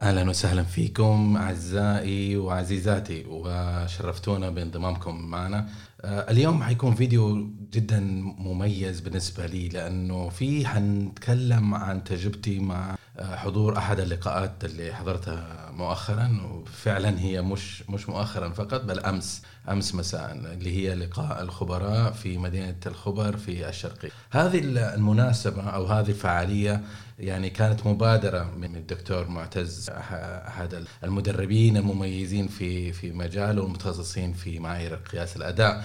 أهلا وسهلا فيكم أعزائي وعزيزاتي، وشرفتونا بانضمامكم معنا. اليوم حيكون فيديو جدا مميز بالنسبة لي، لأنه فيه حنتكلم عن تجربتي مع حضور أحد اللقاءات اللي حضرتها مؤخرا، وفعلا هي مش مؤخرا فقط، بل أمس مساء، اللي هي لقاء الخبراء في مدينة الخبر في الشرقية. هذه المناسبة أو هذه الفعالية يعني كانت مبادرة من الدكتور معتز، أحد المدربين المميزين في مجاله والمتخصصين في معايير قياس الأداء.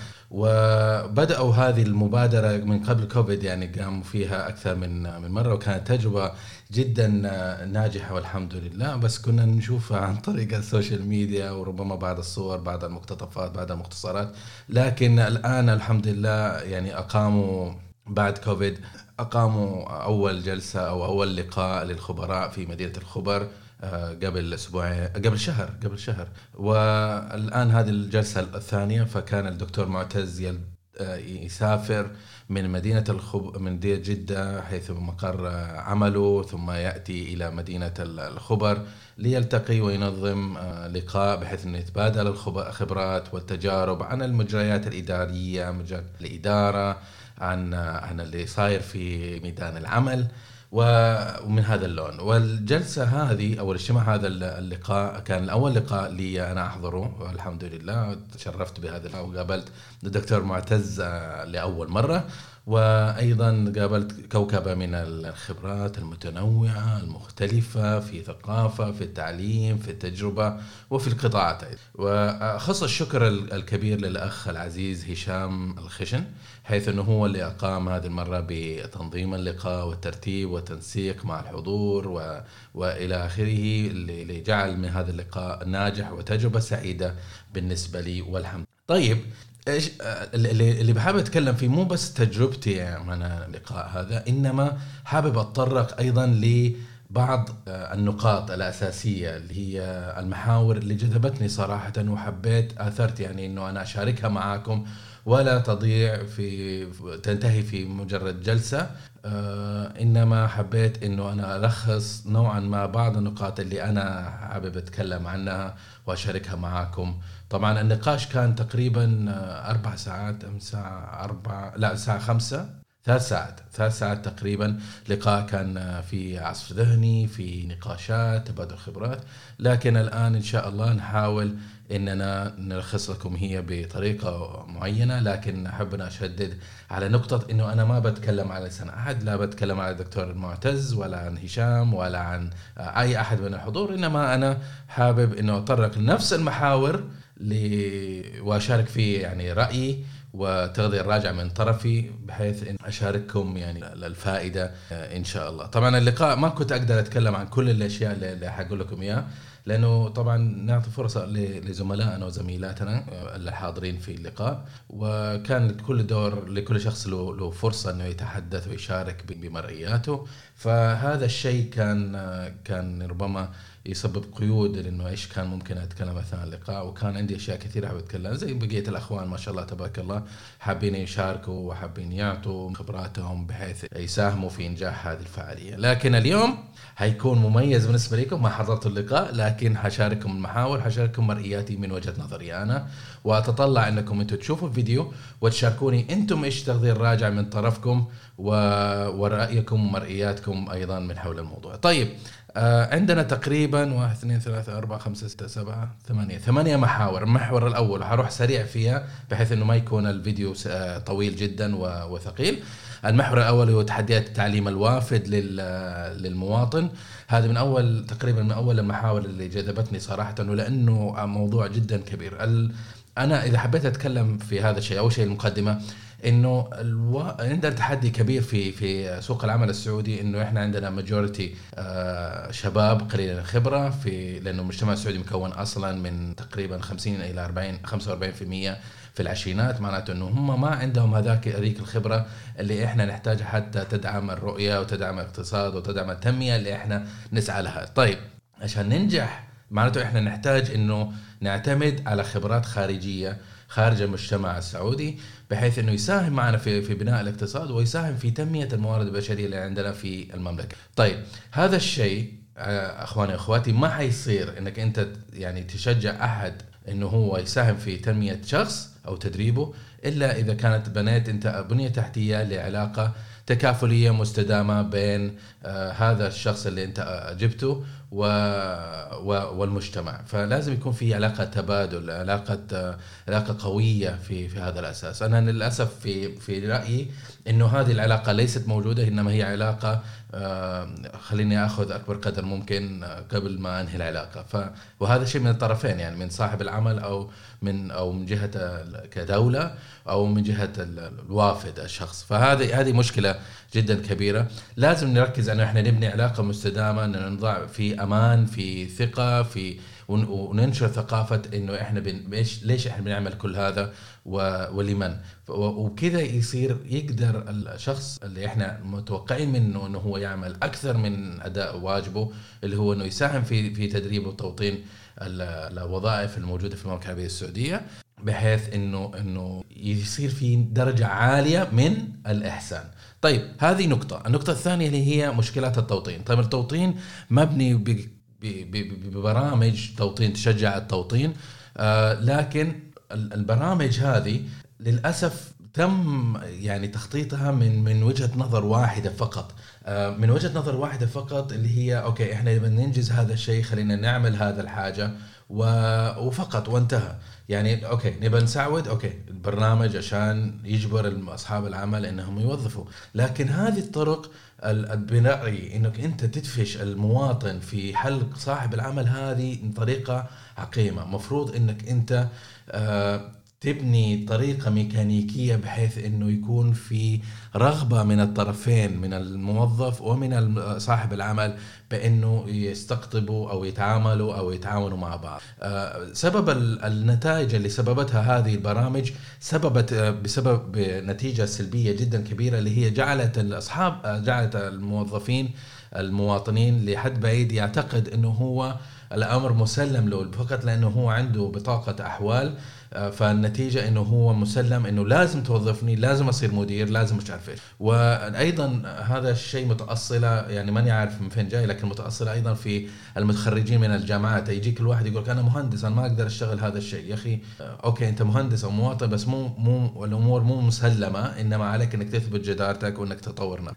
وبدأوا هذه المبادرة من قبل كوفيد، يعني قاموا فيها أكثر من مرة، وكانت تجربة جدا ناجحة والحمد لله. بس كنا نشوفها عن طريق السوشيال ميديا، وربما بعض الصور، بعض المقتطفات، بعض المختصرات. لكن الآن الحمد لله يعني أقاموا بعد كوفيد، أقاموا أول جلسة أو أول لقاء للخبراء في مدينة الخبر قبل أسبوعين، قبل شهر. والآن هذه الجلسة الثانية، فكان الدكتور معتز يسافر من من مدينة جدة حيث مقر عمله، ثم يأتي إلى مدينة الخبر ليلتقي وينظم لقاء بحيث أن يتبادل الخبرات والتجارب عن المجريات الإدارية، مجال الإدارة، عن اللي صاير في ميدان العمل ومن هذا اللون. والجلسة هذه أو الاجتماع هذا اللقاء كان أول لقاء لي أنا أحضره، والحمد لله تشرفت بهذا وقابلت الدكتور معتز لأول مرة، وأيضا قابلت كوكبة من الخبرات المتنوعة المختلفة في ثقافة، في التعليم، في التجربة، وفي القطاعات. وأخص الشكر الكبير للأخ العزيز هشام الخشن، حيث أنه هو اللي أقام هذه المرة بتنظيم اللقاء والترتيب والتنسيق مع الحضور وإلى آخره، اللي جعل من هذا اللقاء ناجح وتجربة سعيدة بالنسبة لي والحمد. طيب، ايش اللي بحابب اتكلم فيه؟ مو بس تجربتي من اللقاء هذا، انما حابب اتطرق ايضا لبعض النقاط الاساسيه اللي هي المحاور اللي جذبتني صراحه، وحبيت اثرت يعني انه انا اشاركها معاكم، ولا تضيع تنتهي في مجرد جلسه. انما حبيت انه انا الخص نوعا ما بعض النقاط اللي انا حابب اتكلم عنها واشاركها معاكم. طبعا النقاش كان تقريبا 4 ساعات، الساعة 5، 3 ساعات تقريبا. لقاء كان في عصف ذهني، في نقاشات، تبادل خبرات. لكن الآن إن شاء الله نحاول إننا نلخص لكم هي بطريقة معينة، لكن أحبنا أشدد على نقطة إنه أنا ما بتكلم على لسان أحد، لا بتكلم على الدكتور المعتز ولا عن هشام ولا عن أي أحد من الحضور، إنما أنا حابب إنه أطرق لنفس المحاور وأشارك فيه يعني رأيي وتغذية الراجع من طرفي، بحيث إن أشارككم يعني الفائدة إن شاء الله. طبعا اللقاء ما كنت أقدر أتكلم عن كل الأشياء اللي حقول لكم إياها، لأنه طبعا نعطي فرصة لزملائنا وزميلاتنا الحاضرين في اللقاء، وكان لكل شخص له فرصة أنه يتحدث ويشارك بمرئياته. فهذا الشيء كان ربما يسبب قيود، لأنه إيش كان ممكن أتكلم أثناء اللقاء، وكان عندي أشياء كثيرة حابب أتكلم، زي بقية الأخوان ما شاء الله تبارك الله حابين يشاركوا وحابين يعطوا خبراتهم بحيث يساهموا في إنجاح هذه الفعالية. لكن اليوم هيكون مميز بالنسبة لكم، ما حضرت اللقاء لكن حشارككم المحاور، حشارككم مرئياتي من وجهة نظري أنا، وأتطلع أنكم أنتم تشوفوا الفيديو وتشاركوني أنتم إيش تغذية الراجع من طرفكم ورأيكم ومرئياتكم أيضا من حول الموضوع. طيب، عندنا تقريبا 1 2 3 4 5 6 7 8 محاور. المحور الأول هروح سريع فيها بحيث أنه ما يكون الفيديو طويل جدا وثقيل. المحور الأول هو تحديات التعليم الوافد للمواطن. هذا تقريبا من أول المحاور اللي جذبتني صراحة، لأنه موضوع جدا كبير. أنا إذا حبيت أتكلم في هذا الشيء، أول شيء المقدمة، إنه عندنا تحدي كبير في سوق العمل السعودي، إنه إحنا عندنا ماجوريتي شباب قليل الخبرة، لأنه المجتمع السعودي مكون أصلا من تقريبا 50 إلى 45% في العشرينات، معناته إنه هم ما عندهم هذيك الخبرة اللي إحنا نحتاج حتى تدعم الرؤية وتدعم الاقتصاد وتدعم التنمية اللي إحنا نسعى لها. طيب، عشان ننجح معناته إحنا نحتاج إنه نعتمد على خبرات خارجية خارج المجتمع السعودي، بحيث انه يساهم معنا في بناء الاقتصاد ويساهم في تنمية الموارد البشرية اللي عندنا في المملكة. طيب، هذا الشيء اخواني واخواتي ما حيصير انك انت يعني تشجع احد انه هو يساهم في تنمية شخص او تدريبه الا اذا كانت بنيت انت بنية تحتية لعلاقة تكافلية مستدامة بين هذا الشخص اللي انت جبته والمجتمع. فلازم يكون في علاقة تبادل، علاقة قوية في هذا الأساس. أنا للأسف في رأيي إنه هذه العلاقة ليست موجودة، إنما هي علاقة خليني أخذ أكبر قدر ممكن قبل ما أنهي العلاقة. وهذا شيء من الطرفين، يعني من صاحب العمل أو من جهة كدولة أو من جهة الوافد الشخص. فهذه مشكلة جدا كبيرة. لازم نركز أنه إحنا نبني علاقة مستدامة، أن نضع في أمان، في ثقة، وننشر ثقافة إنه إحنا ليش إحنا بنعمل كل هذا ولمن. وكذا يقدر الشخص اللي إحنا متوقعين منه إنه هو يعمل أكثر من أداء واجبه، اللي هو إنه يساهم في تدريب وتوطين الوظائف الموجودة في المملكة العربية السعودية، بحيث إنه يصير في درجة عالية من الإحسان. طيب هذه نقطة. النقطة الثانية اللي هي مشكلات التوطين. طيب التوطين مبني ببرامج توطين تشجع التوطين، لكن البرامج هذه للأسف تم يعني تخطيطها من وجهة نظر واحدة فقط، من وجهة نظر واحدة فقط، اللي هي أوكي إحنا بننجز هذا الشيء، خلينا نعمل هذا الحاجة وفقط وانتهى. يعني أوكي نبى نساعد، أوكي البرنامج عشان يجبر أصحاب العمل إنهم يوظفوا. لكن هذه الطرق البنائي إنك أنت تدفش المواطن في حلق صاحب العمل، هذه طريقة عقيمة. مفروض إنك أنت تبني طريقة ميكانيكية بحيث إنه يكون في رغبة من الطرفين، من الموظف ومن صاحب العمل، بأنه يستقطبوا أو يتعاملوا أو يتعاونوا مع بعض. سبب النتائج اللي سببتها هذه البرامج بسبب نتيجة سلبية جدا كبيرة، اللي هي جعلت الموظفين المواطنين لحد بعيد يعتقد إنه هو الأمر مسلم له فقط لأنه هو عنده بطاقة أحوال. فالنتيجة إنه هو مسلم إنه لازم توظفني، لازم أصير مدير، لازم مش عارف إيش. وأيضا هذا الشيء متأصلة، يعني ماني عارف من فين جاي، لكن متأصلة أيضا في المتخرجين من الجامعات. يجيك الواحد يقولك أنا مهندس، أنا ما أقدر أشتغل هذا الشيء. يا أخي أوكي أنت مهندس أو مواطن، بس مو الأمور مو مسلمة، إنما عليك إنك تثبت جدارتك وإنك تطورنا.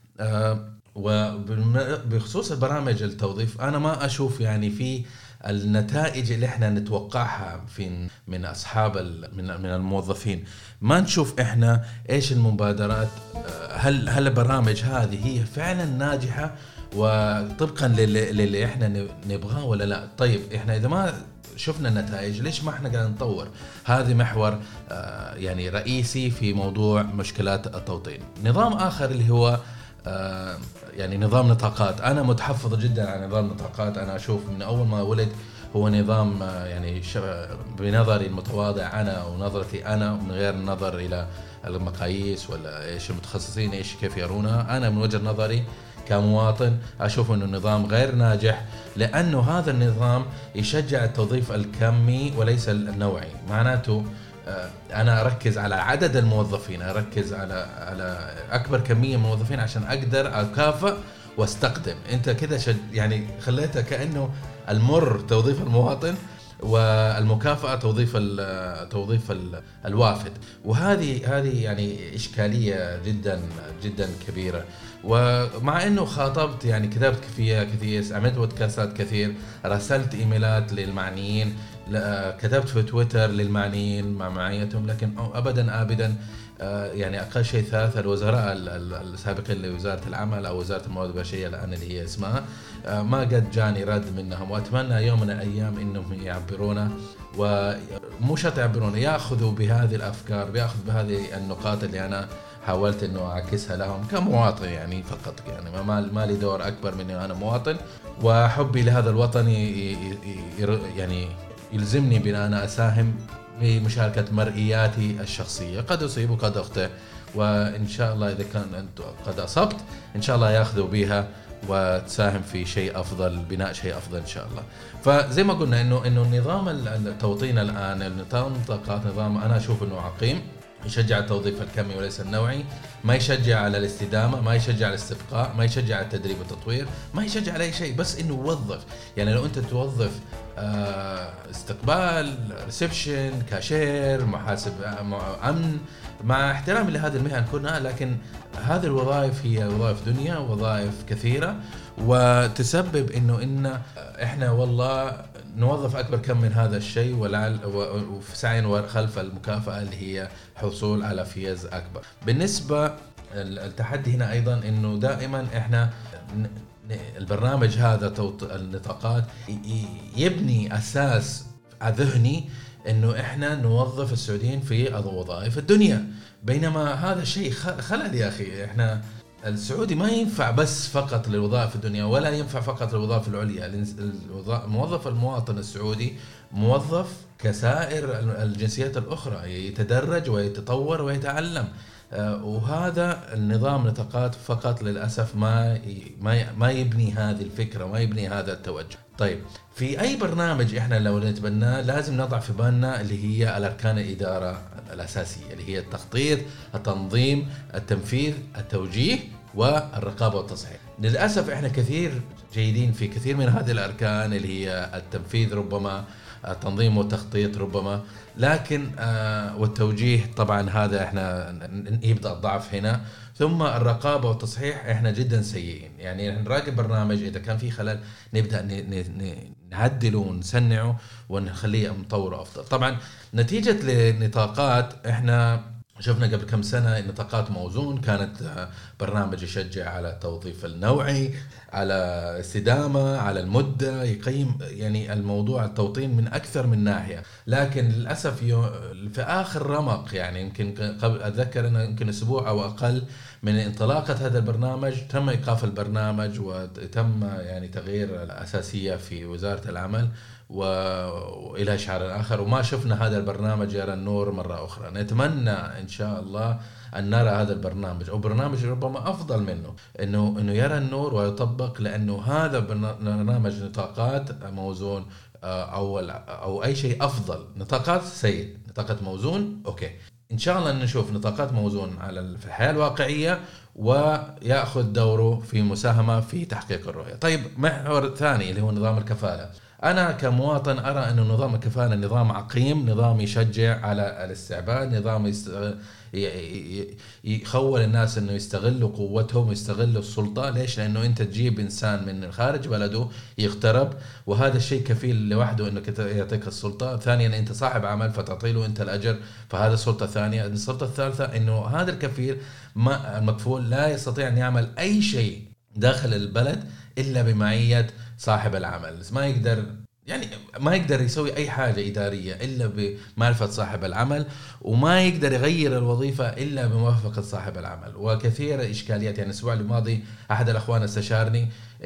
وبخصوص البرامج التوظيف، أنا ما أشوف يعني في النتائج اللي احنا نتوقعها من اصحاب من الموظفين. ما نشوف احنا ايش المبادرات، هل البرامج هذه هي فعلا ناجحة وطبقا للي احنا نبغاه ولا لا. طيب احنا اذا ما شفنا النتائج ليش ما احنا قاعدين نطور؟ هذه محور يعني رئيسي في موضوع مشكلات التوطين. نظام اخر اللي هو يعني نظام نطاقات. أنا متحفظ جدا على نظام نطاقات. أنا أشوف من أول ما ولد هو نظام يعني بنظري المتواضع أنا ونظرتي أنا، ومن غير النظر إلى المقاييس ولا إيش المتخصصين إيش كيف يرونها. أنا من وجهة نظري كمواطن أشوف أنه النظام غير ناجح، لأنه هذا النظام يشجع التوظيف الكمي وليس النوعي. معناته أنا أركز على عدد الموظفين، أركز على أكبر كمية من الموظفين عشان أقدر أكافئ واستقدم. أنت كده يعني خليتها كأنه المر توظيف المواطن والمكافأة توظيف الوافد. وهذه يعني إشكالية جدا جدا كبيرة. ومع إنه خاطبت يعني كتبت فيها كثير، عملت بودكاستات كثير، رسلت إيميلات للمعنيين، كتبت في تويتر للمعنيين مع معيتهم، لكن أبدا يعني أقل شيء 3 الوزراء السابقين لوزارة العمل أو وزارة الموارد البشرية الآن اللي هي اسمها، ما قد جاني رد منهم. وأتمنى يوم من الأيام إنهم يعبرونا، ومو شرط يعبرونا، يأخذوا بهذه الأفكار، بيأخذ بهذه النقاط اللي أنا حاولت إنه أعكسها لهم كمواطن يعني فقط. يعني ما لي دور أكبر من أنا مواطن، وحبي لهذا الوطن يعني يلزمني بأن أنا أساهم بمشاركة مرئياتي الشخصية، قد أصيب وقد أخطئ، وإن شاء الله إذا كان أنت قد أصبت إن شاء الله يأخذوا بها وتساهم في شيء أفضل، بناء شيء أفضل إن شاء الله. فزي ما قلنا إنه نظام التوطين الآن، نظام الطاقات، نظام أنا أشوف إنه عقيم، يشجع التوظيف الكمي وليس النوعي، ما يشجع على الاستدامة، ما يشجع على الاستبقاء، ما يشجع على التدريب والتطوير، ما يشجع على أي شيء، بس إنه يوظف. يعني لو أنت توظف استقبال، ريسبشن، كاشير، محاسب أمن، مع احترامي لهذه المهن كلها، لكن هذه الوظائف هي وظائف دنيا، وظائف كثيرة، وتسبب إن إحنا والله نوظف أكبر كم من هذا الشيء، وفي سعي خلف المكافأة اللي هي حصول على فيز أكبر. بالنسبة التحدي هنا أيضا إنه دائما إحنا البرنامج هذا النطاقات يبني أساس ذهني إنه إحنا نوظف السعوديين في وظائف الدنيا، بينما هذا الشيء خلل يا أخي. إحنا السعودي ما ينفع بس فقط للوظائف الدنيا، ولا ينفع فقط للوظائف العليا. الموظف المواطن السعودي موظف كسائر الجنسيات الأخرى، يتدرج ويتطور ويتعلم. وهذا النظام نطاقات فقط للأسف ما يبني هذه الفكرة، ما يبني هذا التوجه. طيب، في أي برنامج إحنا لو نتبناه لازم نضع في بالنا اللي هي الأركان الإدارة الأساسية، اللي هي التخطيط، التنظيم، التنفيذ، التوجيه، والرقابة والتصحيح. للأسف إحنا كثير جيدين في كثير من هذه الأركان اللي هي التنفيذ ربما، التنظيم والتخطيط ربما، لكن والتوجيه طبعا هذا احنا يبدأ الضعف هنا. ثم الرقابة والتصحيح احنا جدا سيئين. يعني نراقب برنامج إذا كان فيه خلل نبدأ نعدله ونسنعه ونخليه نطوره أفضل. طبعا نتيجة لنطاقات احنا شفنا قبل كم سنة نطاقات موزون، كانت برنامج يشجع على التوظيف النوعي، على استدامة، على المدة، يقيم يعني الموضوع التوطين من أكثر من ناحية. لكن للأسف في آخر رمق، يعني يمكن قبل أتذكر أنه يمكن أسبوع أو أقل من انطلاقة هذا البرنامج تم إيقاف البرنامج، وتم يعني تغيير الأساسية في وزارة العمل وإلى شعار آخر، وما شفنا هذا البرنامج يرى النور مرة أخرى. نتمنى إن شاء الله أن نرى هذا البرنامج أو برنامج ربما أفضل منه إنه يرى النور ويطبق، لأنه هذا برنامج نطاقات موزون أو أي شيء أفضل. نطاقات سيء، نطاقات موزون أوكي، إن شاء الله نشوف نطاقات موزون في الحياة الواقعية ويأخذ دوره في مساهمة في تحقيق الرؤية. طيب، محور ثاني اللي هو نظام الكفالة. أنا كمواطن أرى أن نظام الكفالة نظام عقيم، نظام يشجع على الاستعباد، نظام يخول الناس أنه يستغلوا قوتهم ويستغلوا السلطة. ليش؟ لأنه أنت تجيب إنسان من خارج بلده يغترب، وهذا الشيء كفيل لوحده أنك يعطيك السلطة. ثانيا، أنت صاحب عمل فتعطيله أنت الأجر، فهذا سلطة ثانية. السلطة الثالثة أنه هذا الكفيل المكفول لا يستطيع أن يعمل أي شيء داخل البلد إلا بمعية صاحب العمل. ما يقدر يسوي أي حاجة إدارية إلا بمعرفة صاحب العمل، وما يقدر يغير الوظيفة إلا بموافقة صاحب العمل. وكثير إشكاليات. يعني الأسبوع الماضي أحد الأخوان استشارني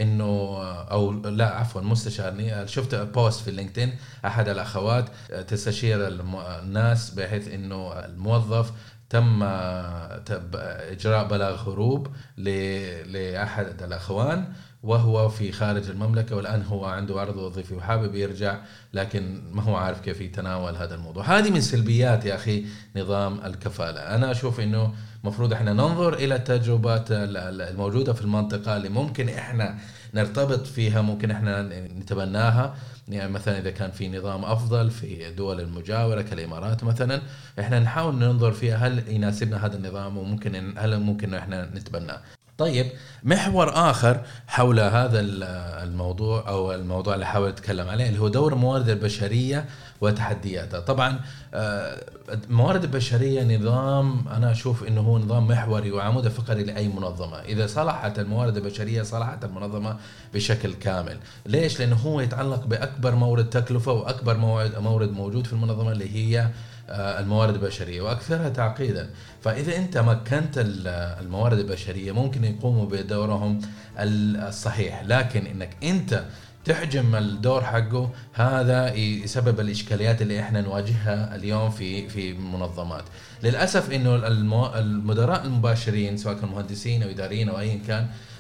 مستشارني، شفت بوست في اللينكدين أحد الأخوات تستشير الناس بحيث إنه الموظف تم إجراء بلاغ هروب لأحد الأخوان وهو في خارج المملكة، والآن هو عنده عرض وظيفي وحابب يرجع، لكن ما هو عارف كيف يتناول هذا الموضوع. هذه من سلبيات يا أخي نظام الكفالة. أنا أشوف إنه مفروض إحنا ننظر إلى التجربات الموجودة في المنطقة اللي ممكن إحنا نرتبط فيها، ممكن إحنا نتبناها. يعني مثلا إذا كان في نظام أفضل في دول المجاورة كالإمارات مثلا، إحنا نحاول ننظر فيها هل يناسبنا هذا النظام، هل ممكن إحنا نتبناه. طيب، محور آخر حول هذا الموضوع أو الموضوع اللي حاول أتكلم عليه اللي هو دور الموارد البشرية وتحدياتها. طبعا الموارد البشرية نظام أنا أشوف إنه هو نظام محوري وعمود فقري لأي منظمة. إذا صلحت الموارد البشرية صلحت المنظمة بشكل كامل. ليش؟ لأنه هو يتعلق بأكبر مورد تكلفة وأكبر مورد موجود في المنظمة اللي هي الموارد البشرية وأكثرها تعقيدا. فإذا أنت مكنت الموارد البشرية ممكن يقوموا بدورهم الصحيح، لكن إنك أنت تحجم الدور حقه هذا يسبب الإشكاليات اللي إحنا نواجهها اليوم في منظمات. للأسف إنه المدراء المباشرين سواء كانوا مهندسين أو إداريين أو أي كان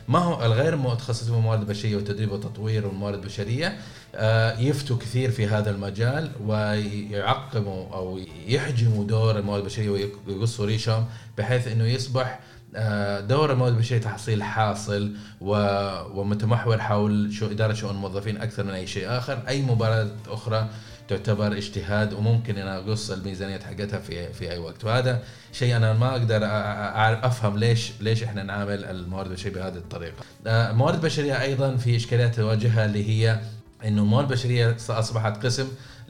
ما هو الغير متخصص في الموارد البشرية وتدريب وتطوير الموارد البشرية يفتوا كثير في هذا المجال ويعقموا أو يحجموا دور الموارد البشرية ويقصوا ريشهم بحيث أنه يصبح دور الموارد البشرية تحصيل حاصل ومتمحور حول إدارة شؤون الموظفين أكثر من أي شيء آخر. أي مباراة أخرى تعتبر اجتهاد وممكن أن أقص الميزانية حقتها في أي وقت. وهذا شيء أنا ما أقدر أفهم ليش إحنا نعامل الموارد البشرية بهذه الطريقة. الموارد البشرية أيضا في إشكاليات تواجهها اللي هي إنه الموارد البشرية أصبحت قسم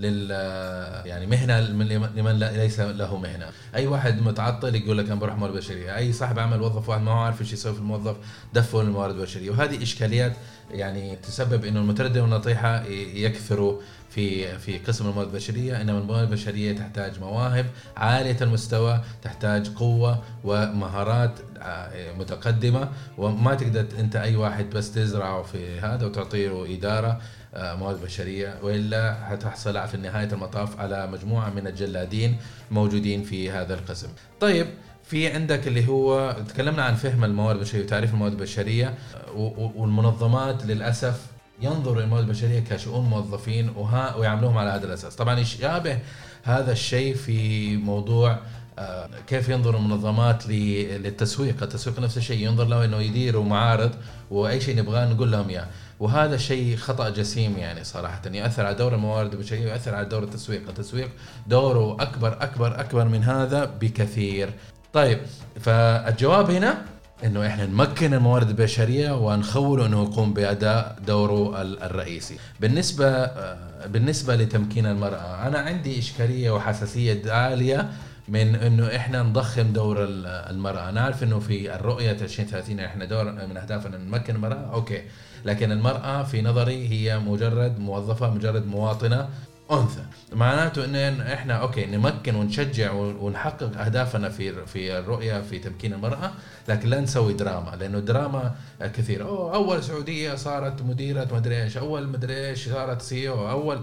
يعني مهنة لمن ليس له مهنة. أي واحد متعطل يقول لك أنا بروح موارد بشرية، أي صاحب عمل وظف واحد ما هو عارف إيش يسوي في الموظف دفعه للموارد البشرية. وهذه إشكاليات يعني تسبب إنه المتردد والنطيحة يكثروا في قسم الموارد البشرية. إنما الموارد البشرية تحتاج مواهب عالية المستوى، تحتاج قوة ومهارات متقدمة، وما تقدر أنت أي واحد بس تزرعه في هذا وتعطيه إدارة موارد بشرية، وإلا هتحصل في نهاية المطاف على مجموعة من الجلادين موجودين في هذا القسم. طيب في عندك اللي هو تكلمنا عن فهم الموارد البشرية وتعريف الموارد البشرية، والمنظمات للأسف ينظر الموارد البشرية كشؤون موظفين ويعملوهم على هذا الأساس. طبعا يشابه هذا الشيء في موضوع كيف ينظر المنظمات للتسويق. التسويق نفس الشيء، ينظر له انه يديروا معارض واي شيء نبغاه نقول لهم اياه، وهذا شيء خطأ جسيم يعني صراحة، يؤثر على دور الموارد البشرية ويؤثر على دور التسويق. التسويق دوره أكبر من هذا بكثير. طيب فالجواب هنا انه احنا نمكن الموارد البشرية ونخوله انه يقوم بأداء دوره الرئيسي. بالنسبة لتمكين المرأة، انا عندي اشكالية وحساسية عالية من انه احنا نضخم دور المرأة. انا عارف انه في الرؤية 2030 احنا دور من اهدافنا نمكن المرأة، اوكي، لكن المرأة في نظري هي مجرد موظفة، مجرد مواطنة أنثى. معناته إن إحنا أوكي نمكن ونشجع ونحقق أهدافنا في الرؤية في تمكين المرأة، لكن لا نسوي دراما، لأنه دراما كثير. أول سعودية صارت مديرة مدري إيش، أول مدري إيش صارت CEO، أول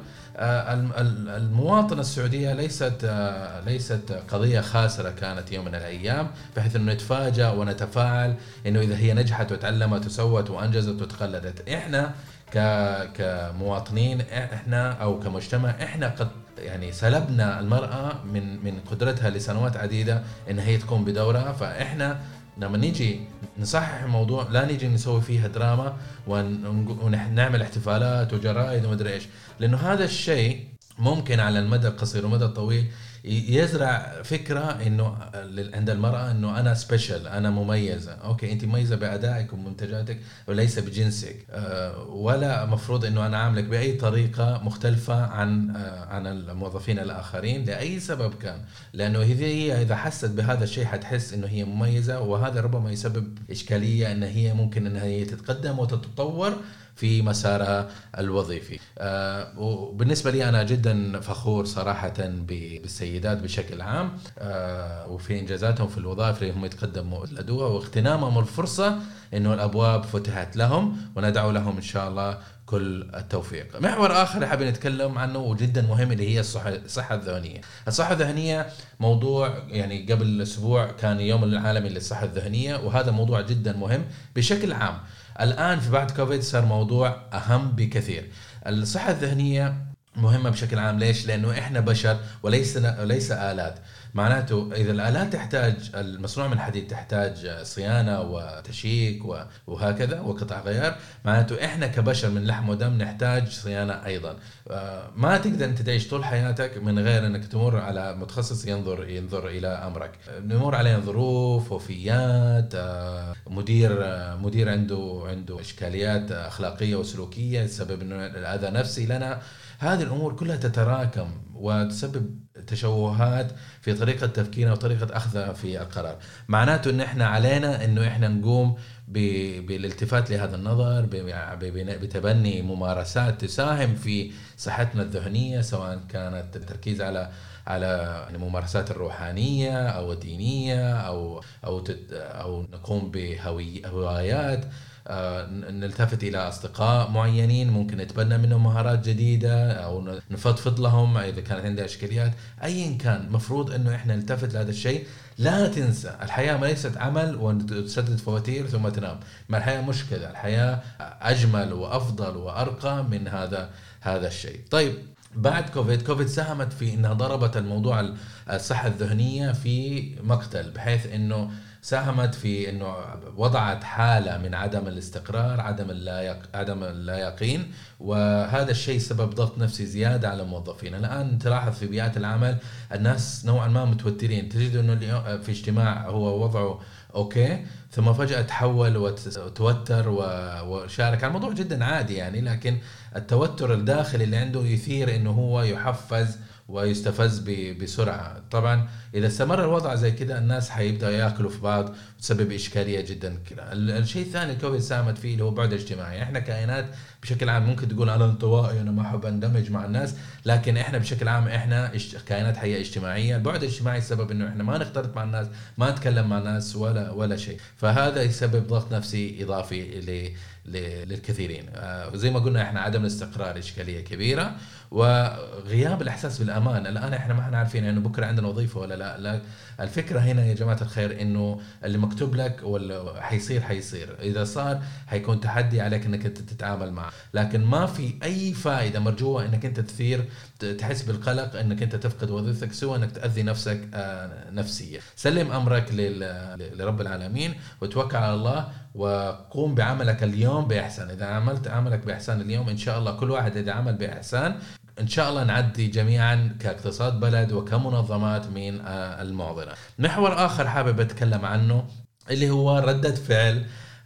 المواطنة السعودية ليست قضية خاسرة كانت يوم من الأيام، بحيث إنه نتفاجأ ونتفاعل إنه إذا هي نجحت وتعلمت وسوت وأنجزت وتقلدت. إحنا كمواطنين احنا او كمجتمع احنا قد يعني سلبنا المرأة من قدرتها لسنوات عديدة ان هي تقوم بدورها. فاحنا لما نيجي نصحح الموضوع لا نيجي نسوي فيها دراما ونعمل احتفالات وجرائد ومدري ايش، لانه هذا الشيء ممكن على المدى القصير والمدى الطويل يزرع فكرة انه عند المرأة انه انا سبيشل، انا مميزة. اوكي انت مميزة بأدائك ومنتجاتك وليس بجنسك، ولا مفروض انه انا عاملك بأي طريقة مختلفة عن الموظفين الاخرين لأي سبب كان، لانه هي اذا حست بهذا الشيء حتحس انه هي مميزة، وهذا ربما يسبب اشكالية ان هي ممكن انها هي تتقدم وتتطور في الوظيفي. وبالنسبة لي أنا جدا فخور صراحة بالسيدات بشكل عام، وفي إنجازاتهم في الوظائف اللي هم يتقدموا لدوها واغتنامهم الفرصة إنه الأبواب فتحت لهم، وندعو لهم إن شاء الله كل التوفيق. محور آخر حابين نتكلم عنه وجدا مهم اللي هي الصحة الذهنية. الصحة الذهنية موضوع يعني قبل أسبوع كان يوم العالمي للصحة الذهنية، وهذا موضوع جدا مهم بشكل عام. الآن في بعد كوفيد صار موضوع أهم بكثير. الصحة الذهنية مهمة بشكل عام. ليش؟ لأنه إحنا بشر وليس آلات. معناته إذا الآلات تحتاج، المصنوع من الحديد تحتاج صيانة وتشيك وهكذا وقطع غيار، معناته إحنا كبشر من لحم ودم نحتاج صيانة أيضا. ما تقدر أنت تعيش طول حياتك من غير أنك تمر على متخصص ينظر إلى أمرك. نمر علينا ظروف، وفيات، مدير عنده إشكاليات أخلاقية وسلوكية تسبب إنه الأذى نفسي لنا. هذه الأمور كلها تتراكم وتسبب تشوهات في طريقة تفكيرنا وطريقة أخذنا في القرار. معناته إن إحنا علينا إنه إحنا نقوم بالالتفات لهذا النظر، بتبني ممارسات تساهم في صحتنا الذهنية، سواء كانت التركيز على الممارسات الروحانية أو الدينية أو نقوم بهوايات نلتفت إلى أصدقاء معينين ممكن نتبنى منهم مهارات جديدة أو نفضفض لهم إذا كانت عندها إشكاليات أيا كان. مفروض أنه إحنا نلتفت لهذا الشيء. لا تنسى الحياة ما ليست عمل وتسدد فواتير ثم تنام. ما الحياة مش كذا، الحياة أجمل وأفضل وأرقى من هذا الشيء. طيب بعد كوفيد ساهمت في انها ضربت الموضوع الصحة الذهنية في مقتل، بحيث انه ساهمت في انه وضعت حالة من عدم الاستقرار، عدم اللا يقين، وهذا الشيء سبب ضغط نفسي زيادة على الموظفين. الآن تلاحظ في بيئات العمل الناس نوعا ما متوترين، تجد انه اليوم في اجتماع هو وضعه اوكي ثم فجأة تحول وتوتر وشارك على الموضوع جدا عادي يعني، لكن التوتر الداخلي اللي عنده يثير انه هو يحفز ويستفز بسرعة. طبعا إذا استمر الوضع زي كده الناس حيبدأ يأكلوا في بعض وتسبب إشكالية جدا كده. الشيء الثاني الكوفيد ساهمت فيه اللي هو بعد اجتماعي. إحنا كائنات بشكل عام ممكن تقول أنا انطوائي أنا ما أحب أندمج مع الناس، لكن إحنا بشكل عام إحنا كائنات حية اجتماعية. البعد الاجتماعي السبب إنه إحنا ما نختلط مع الناس، ما نتكلم مع الناس ولا شيء، فهذا يسبب ضغط نفسي إضافي للكثيرين. وزي ما قلنا إحنا عدم الاستقرار إشكالية كبيرة، وغياب الإحساس بالأمان. الآن إحنا ما عارفين إنه بكرة عندنا وظيفة ولا لا. الفكرة هنا يا جماعة الخير إنه اللي مكتوب لك ولا حيصير، إذا صار حيكون تحدي عليك إنك أنت تتعامل معه، لكن ما في أي فائدة مرجوة إنك أنت تحس بالقلق إنك أنت تفقد وظيفتك، سوى إنك تأذي نفسك نفسيا. سلم أمرك لرب العالمين وتوكل على الله وقوم بعملك اليوم بإحسان. إذا عملت عملك بإحسان اليوم إن شاء الله، كل واحد إذا عمل بإحسان إن شاء الله نعدي جميعا كاقتصاد بلد وكمنظمات من المعضلة. محور آخر حابب أتكلم عنه اللي هو ردة فعل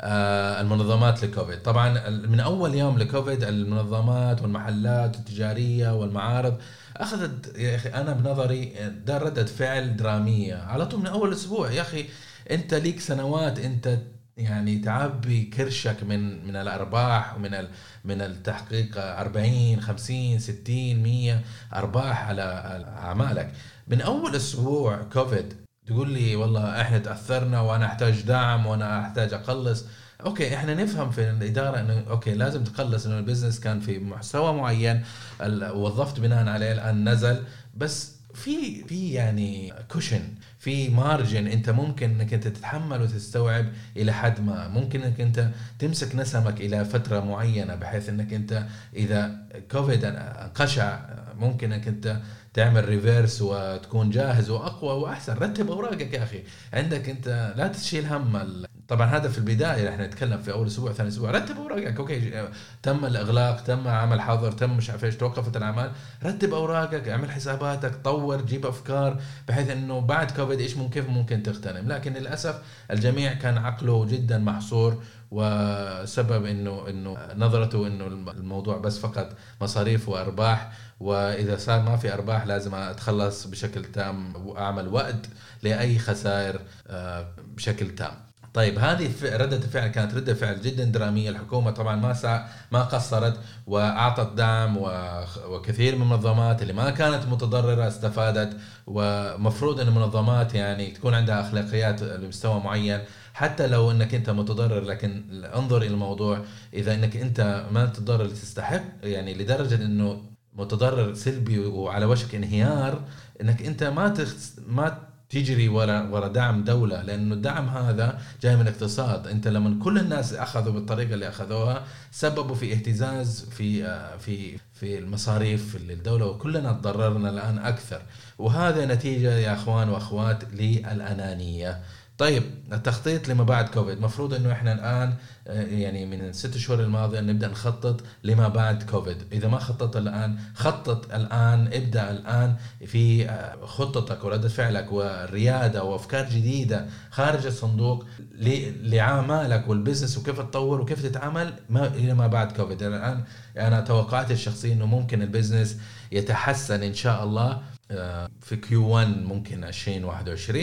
المنظمات لكوفيد. طبعا من أول يوم لكوفيد المنظمات والمحلات التجارية والمعارض أخذت يا أخي أنا بنظري ده ردة فعل درامية على طول من أول أسبوع. يا أخي أنت ليك سنوات أنت يعني تعبي كرشك من الأرباح ومن من التحقيق 40 50 60 100 أرباح على أعمالك. من أول أسبوع كوفيد تقول لي والله إحنا تأثرنا وأنا أحتاج دعم وأنا أحتاج أقلص. أوكي إحنا نفهم في الإدارة إنه أوكي لازم تقلص إنه البزنس كان في مستوى معين وظفت بناء عليه الآن نزل، بس في يعني كوشن، في مارجن انت ممكن انك انت تتحمل وتستوعب الى حد ما. ممكن انك انت تمسك نسمك الى فترة معينة بحيث انك انت اذا كوفيد انقشع ممكن انك انت تعمل ريفيرس وتكون جاهز واقوى واحسن. رتب اوراقك يا اخي، عندك انت لا تشيل هم طبعا هذا في البداية رح نتكلم في أول أسبوع ثاني أسبوع. رتب أوراقك، أوكي تم الإغلاق، تم عمل حظر، تم مش عارف إيش، توقفت الأعمال، رتب أوراقك، اعمل حساباتك، طور، جيب أفكار بحيث إنه بعد كوفيد إيش كيف ممكن تغتنم. لكن للأسف الجميع كان عقله جدا محصور، وسبب إنه نظرته إنه الموضوع بس فقط مصاريف وأرباح، وإذا صار ما في أرباح لازم أتخلص بشكل تام وأعمل وقت لأي خسائر بشكل تام. طيب هذه ردة الفعل كانت ردة فعل جدا درامية. الحكومة طبعا ما قصرت وأعطت دعم، وكثير من المنظمات اللي ما كانت متضررة استفادت. ومفروض أن المنظمات يعني تكون عندها أخلاقيات لمستوى معين، حتى لو أنك أنت متضرر، لكن انظر إلى الموضوع إذا أنك أنت ما تضرر تستحق يعني لدرجة أنه متضرر سلبي وعلى وشك انهيار، أنك أنت ما تجري ورا دعم دولة، لأنه الدعم هذا جاي من الاقتصاد. أنت لما كل الناس أخذوا بالطريقة اللي أخذوها سببوا في اهتزاز في المصاريف للدولة، وكلنا تضررنا الآن أكثر. وهذا نتيجة يا أخوان وأخوات للأنانية. طيب التخطيط لما بعد كوفيد، مفروض انه احنا الان يعني من 6 شهور الماضية نبدأ نخطط لما بعد كوفيد. اذا ما خطط الان خطط الان، ابدأ الان في خطتك وردة فعلك والريادة وافكار جديدة خارج الصندوق لعمالك والبزنس وكيف تطور وكيف تتعامل الى ما بعد كوفيد. الان انا توقعاتي الشخصية انه ممكن البزنس يتحسن ان شاء الله في Q1 ممكن 2021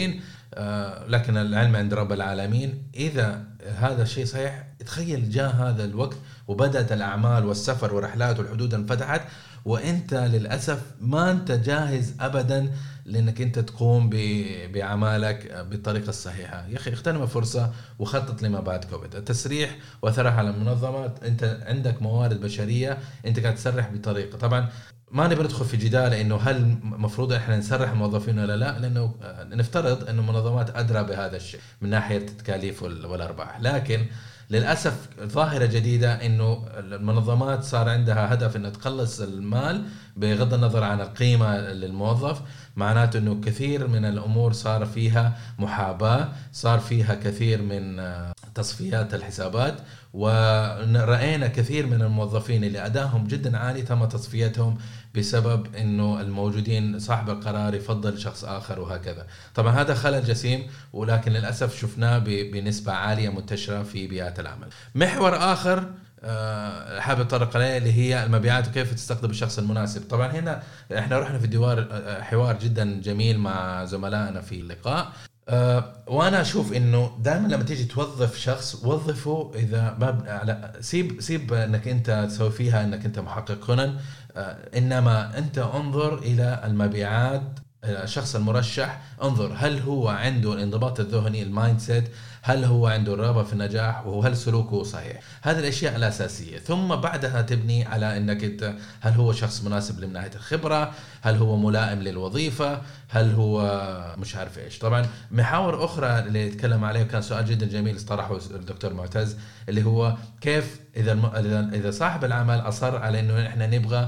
لكن العلم عند رب العالمين. إذا هذا الشيء صحيح، تخيل جاء هذا الوقت وبدأت الأعمال والسفر ورحلات والحدود انفتحت، وانت للأسف ما انت جاهز ابدا لانك انت تقوم بعملك بالطريقة الصحيحة. يا اخي اغتنم فرصة وخطط لما بعد كوفيد. التسريح واثرها على المنظمات، انت عندك موارد بشرية، انت قاعد تسرح بطريقة. طبعا ما نبي ندخل في جدال انه هل مفروض احنا نسرح الموظفين ولا لا، لانه نفترض انه المنظمات ادرى بهذا الشيء من ناحية التكاليف والارباح. لكن للأسف ظاهرة جديدة إنه المنظمات صار عندها هدف إنه تقلص المال بغض النظر عن القيمة للموظف. معناته إنه كثير من الأمور صار فيها محاباة، صار فيها كثير من تصفيات الحسابات، ورأينا كثير من الموظفين اللي أدائهم جدا عالي تم تصفيتهم بسبب إنه الموجودين صاحب القرار يفضل شخص آخر وهكذا. طبعا هذا خلل جسيم، ولكن للأسف شفناه بنسبة عالية منتشرة في بيئات العمل. محور آخر حابب أتطرق عليه اللي هي المبيعات وكيف تستقطب الشخص المناسب. طبعا هنا احنا رحنا في حوار جدا جميل مع زملائنا في اللقاء، وانا اشوف انه دائما لما تيجي توظف شخص وظفه اذا ما سيب انك انت تسوي فيها انك انت محقق كونن، انما انت انظر الى المبيعات. الشخص المرشح انظر هل هو عنده الانضباط الذهني، المايند سيت، هل هو عنده الرغبة في النجاح، وهل سلوكه صحيح. هذه الأشياء الأساسية. ثم بعدها تبني على أنك أنت هل هو شخص مناسب من ناحية الخبرة، هل هو ملائم للوظيفة، هل هو مش عارف إيش. طبعا محاور أخرى اللي يتكلم عليه كان سؤال جدا جميل طرحه الدكتور معتز، اللي هو كيف إذا صاحب العمل أصر على أنه إحنا نبغى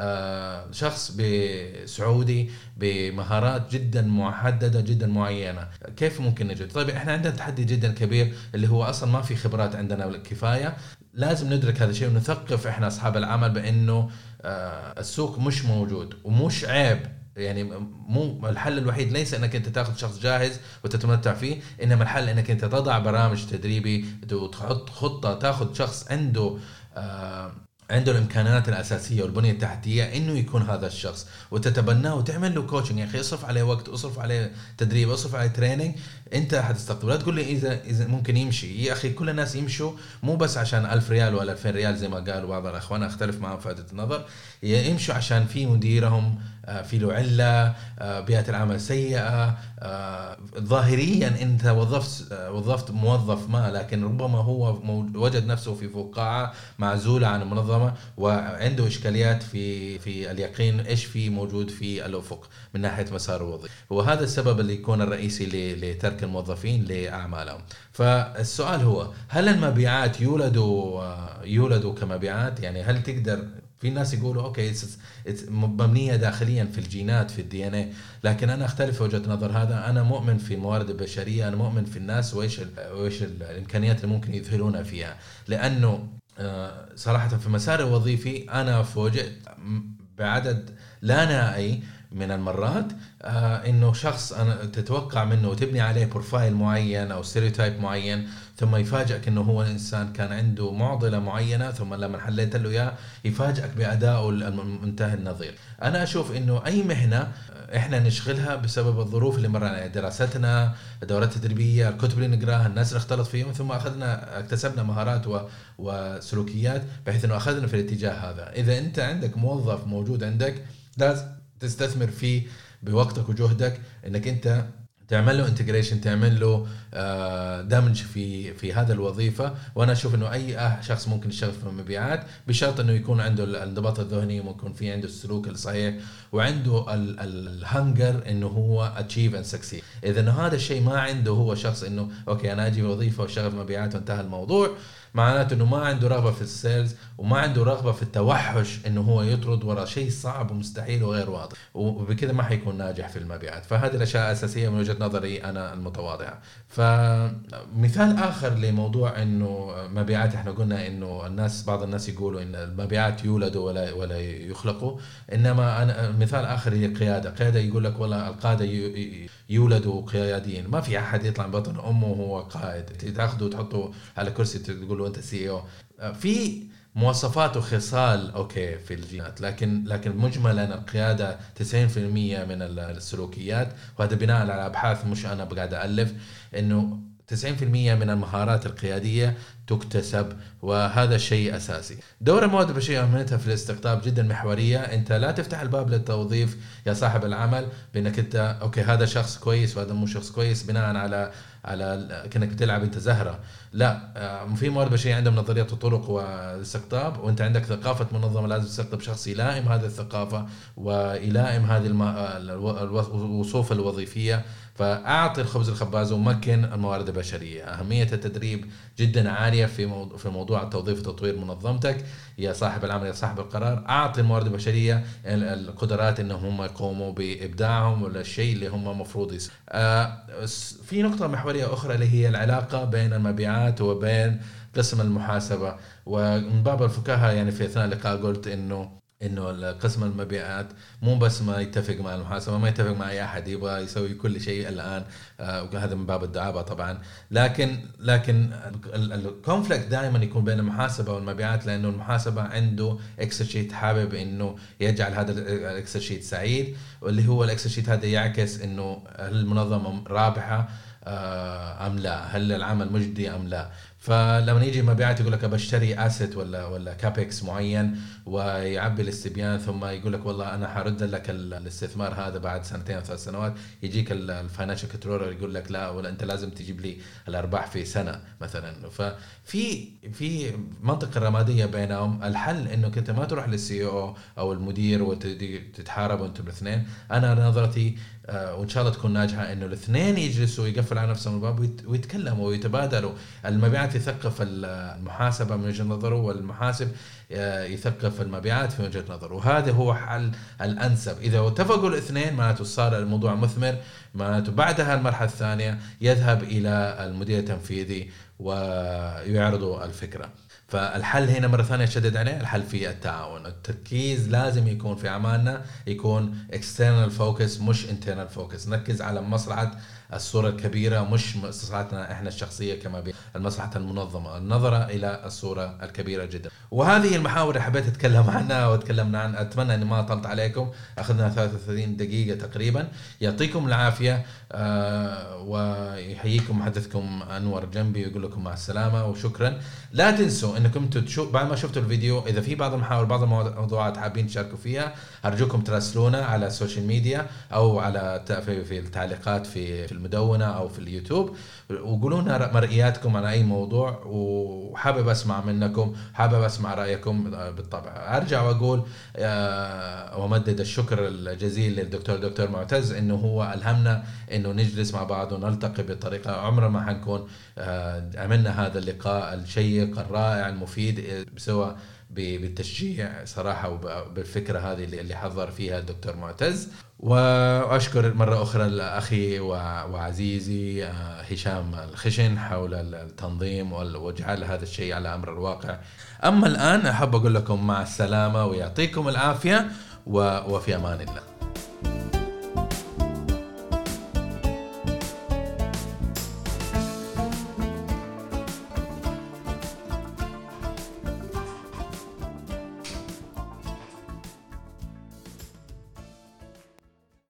شخص سعودي بمهارات جدا محددة جدا معينة، كيف ممكن نجد؟ طيب احنا عندنا تحدي جدا كبير اللي هو اصلا ما في خبرات عندنا كفاية. لازم ندرك هذا الشيء ونثقف احنا اصحاب العمل بانه السوق مش موجود ومش عيب. يعني مو الحل الوحيد ليس انك انت تاخذ شخص جاهز وتتمتع فيه، انما الحل انك انت تضع برامج تدريبي وتحط خطة، تاخذ شخص عنده الامكانيات الاساسيه والبنيه التحتيه انه يكون هذا الشخص، وتتبناه وتعمل له كوتشنج. يا اخي اصرف عليه وقت، اصرف عليه تدريب، اصرف عليه تريننج، انت حتستقطب. لا تقول لي اذا ممكن يمشي. يا اخي كل الناس يمشوا مو بس عشان 1000 ريال ولا 2000 ريال زي ما قالوا بعض الاخوان، اختلف معهم في هذه النظر. يمشوا عشان في مديرهم في له عله، بيئه العمل سيئه، ظاهريا انت وظفت موظف ما، لكن ربما هو وجد نفسه في فقاعه معزوله عن المنظمه وعنده اشكاليات في اليقين ايش في موجود في الافق من ناحيه مسار الوظيفي. وهذا السبب اللي يكون الرئيسي لترك الموظفين لاعمالهم. فالسؤال هو هل المبيعات يولدوا كمبيعات؟ يعني هل تقدر؟ في ناس يقولوا اوكي مبنيه داخليا في الجينات في الدي ان اي، لكن انا اختلف في وجهه نظر هذا. انا مؤمن في الموارد البشريه، انا مؤمن في الناس وايش الامكانيات اللي ممكن يظهرونها فيها. لانه صراحه في مسار الوظيفي انا فوجئت بعدد لا نهائي من المرات انه شخص أنا تتوقع منه وتبني عليه بروفايل معين او ستيريوتايب معين، ثم يفاجئك انه هو انسان كان عنده معضله معينه، ثم لما حليت له اياه يفاجئك بادائه المنتهي النظير. انا اشوف انه اي مهنه احنا نشغلها بسبب الظروف اللي مرنا، دراستنا، الدورات التدريبيه، الكتب اللي نقراها، الناس اللي اختلط فيهم، ثم اكتسبنا مهارات وسلوكيات بحيث انه اخذنا في الاتجاه هذا. اذا انت عندك موظف موجود عندك لازم تستثمر فيه بوقتك وجهدك انك انت تعمل له انتجريشن، تعمل له دمج في هذا الوظيفة. وانا اشوف انه اي شخص ممكن يشتغل في المبيعات بشرط انه يكون عنده الانضباط الذهني، ويكون في عنده السلوك الصحيح، وعنده الهنجر انه هو achieve and succeed. اذا انه هذا الشيء ما عنده، هو شخص انه اوكي انا اجي وظيفة واشتغل في مبيعات وانتهى الموضوع، معناته انه ما عنده رغبة في السيلز وما عنده رغبة في التوحش انه هو يطرد وراء شيء صعب ومستحيل وغير واضح، وبكذا ما حيكون ناجح في المبيعات. فهذه الاشياء اساسية من وجهة نظري انا المتواضعة. فمثال اخر لموضوع انه مبيعات، احنا قلنا انه بعض الناس يقولوا ان المبيعات يولدوا ولا يخلقوا، انما انا مثال اخر هي قيادة يقول لك والله القادة يولدوا قياديين. ما في احد يطلع من بطن امه وهو قائد، تاخذه وتحطه على كرسي تقول يقولوا انت سي او. في مواصفات وخصال اوكي في الجينات، لكن مجملا القياده 90% من السلوكيات، وهذا بناء على ابحاث مش انا بقعد الف، انه 90% من المهارات القياديه تكتسب، وهذا شيء اساسي. دور الموارد البشريه اهميتها في الاستقطاب جدا محوريه. انت لا تفتح الباب للتوظيف يا صاحب العمل بانك انت اوكي هذا شخص كويس وهذا مو شخص كويس بناء على كأنك بتلعب انت زهره. لا، في موارد بشريه عندهم نظريات وطرق والاستقطاب، وانت عندك ثقافه منظمه لازم تستقطب شخص يلائم هذه الثقافه ويلائم هذه الوصوف الوظيفيه. فاعطي الخبز الخباز ومكن الموارد البشريه. اهميه التدريب جدا عاليه في موضوع التوظيف وتطوير منظمتك يا صاحب العمل يا صاحب القرار. اعطي الموارد البشريه القدرات انهم هم يقوموا بابداعهم ولا الشيء اللي هم مفروض يسووا. في نقطه محوريه اخرى اللي هي العلاقه بين المبيعات وبين قسم المحاسبه. ومن باب الفكاهه يعني في اثناء اللقاء قلت انه قسم المبيعات مو بس ما يتفق مع المحاسبه، ما يتفق مع اي احد، يبغى يسوي كل شيء الان، وهذا من باب الدعابه طبعا. لكن الكونفليكت دائما يكون بين المحاسبه والمبيعات، لانه المحاسبه عنده اكسل شيت حابب انه يجعل هذا الاكسل شيت سعيد، واللي هو الاكسل شيت هذا يعكس انه هل المنظمه رابحه ام لا، هل العمل مجدي ام لا. فلما يجي مبيعات يقول لك بشتري اسيت ولا كابكس معين ويعبي الاستبيان، ثم يقول لك والله انا حرد لك الاستثمار هذا بعد 2 أو 3 سنوات، يجيك الفاينانشال كنترولر يقول لك لا، ولا انت لازم تجيب لي الارباح في سنه مثلا. ففي منطقه رماديه بينهم. الحل انه انت ما تروح للسي او المدير وتتحاربوا انتم الاثنين. انا نظرتي وان شاء الله تكون ناجحه انه الاثنين يجلسوا ويقفل على نفسهم الباب ويتكلموا ويتبادلوا. المبيعات يثقف المحاسبه من وجهه نظره، والمحاسب يثقف المبيعات في وجهه نظره، وهذا هو حل الانسب. اذا اتفقوا الاثنين معناته صار الموضوع مثمر، معناته بعدها المرحله الثانيه يذهب الى المدير التنفيذي ويعرضوا الفكره. فالحل هنا مرة ثانية شدد عليه، الحل في التعاون. التركيز لازم يكون في أعمالنا يكون external focus مش internal focus. نركز على مصلحة الصورة الكبيرة مش مصلحتنا احنا الشخصية، كما المصلحة المنظمة، النظرة إلى الصورة الكبيرة جدا. وهذه المحاور اللي حبيت أتكلم عنها وأتكلمنا عن. أتمنى أن ما طلت عليكم، أخذنا 33 دقيقة تقريبا. يعطيكم العافية، ويحييكم محدثكم أنور جنبي ويقول لكم مع السلامة وشكرا. لا تنسوا أنكم بعد ما شفتوا الفيديو إذا في بعض المحاور بعض الموضوعات حابين تشاركوا فيها، أرجوكم تراسلونا على السوشيال ميديا أو على في التعليقات في المدونة أو في اليوتيوب، وقولونا مرئياتكم على أي موضوع، وحابب أسمع منكم، حابب أسمع رأيكم بالطبع. أرجع وأقول ومدد الشكر الجزيل للدكتور معتز إنه هو ألهمنا إنه نجلس مع بعض ونلتقي بطريقة عمرنا ما حنكون عملنا هذا اللقاء الشيق الرائع المفيد سواء بالتشجيع صراحة وبالفكرة هذه اللي حضر فيها الدكتور معتز. وأشكر مرة أخرى لأخي وعزيزي هشام الخشن حول التنظيم وجعل هذا الشيء على أمر الواقع. أما الآن أحب أقول لكم مع السلامة ويعطيكم العافية وفي أمان الله.